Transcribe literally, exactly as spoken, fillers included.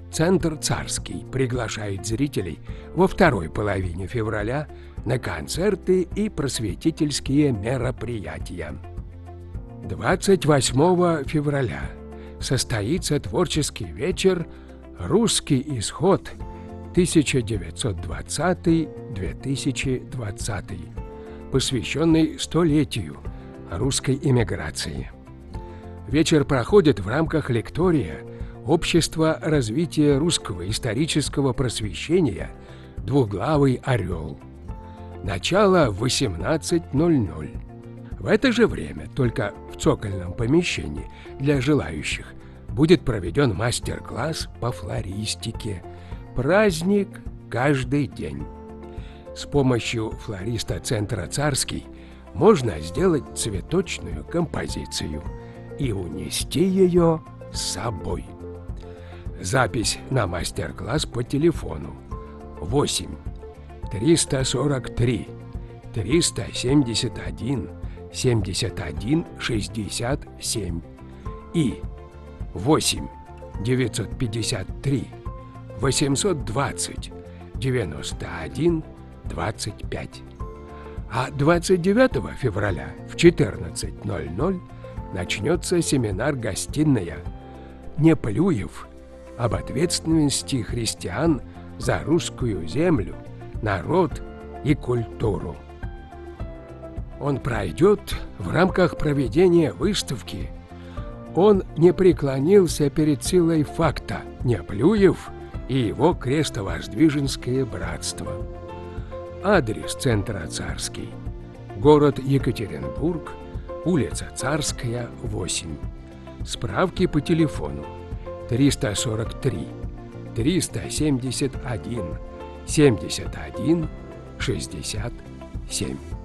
Центр Царский приглашает зрителей во второй половине февраля на концерты и просветительские мероприятия. двадцать восьмого февраля состоится творческий вечер «Русский исход тысяча девятьсот двадцатый — две тысячи двадцатый», посвященный столетию русской эмиграции. Вечер проходит в рамках лектория «Общество развития русского исторического просвещения. Двуглавый орел». Начало в восемнадцать ноль-ноль. В это же время, только в цокольном помещении для желающих, будет проведен мастер-класс по флористике. Праздник каждый день. С помощью флориста Центра Царский можно сделать цветочную композицию и унести ее с собой. Запись на мастер-класс по телефону восемь триста сорок три триста семьдесят один семьдесят один шестьдесят семь и восемь девятьсот пятьдесят три восемьсот двадцать девяносто один двадцать пять. А двадцать девятого февраля в четырнадцать ноль-ноль начнется семинар-гостиная «Неплюев» об ответственности христиан за русскую землю, народ и культуру. Он пройдет в рамках проведения выставки «Он не преклонился перед силой факта. Неплюев и его крестовоздвиженское братство». Адрес Центра Царский. Город Екатеринбург, улица Царская, восемь. Справки по телефону триста сорок три триста семьдесят один семьдесят один шестьдесят семь.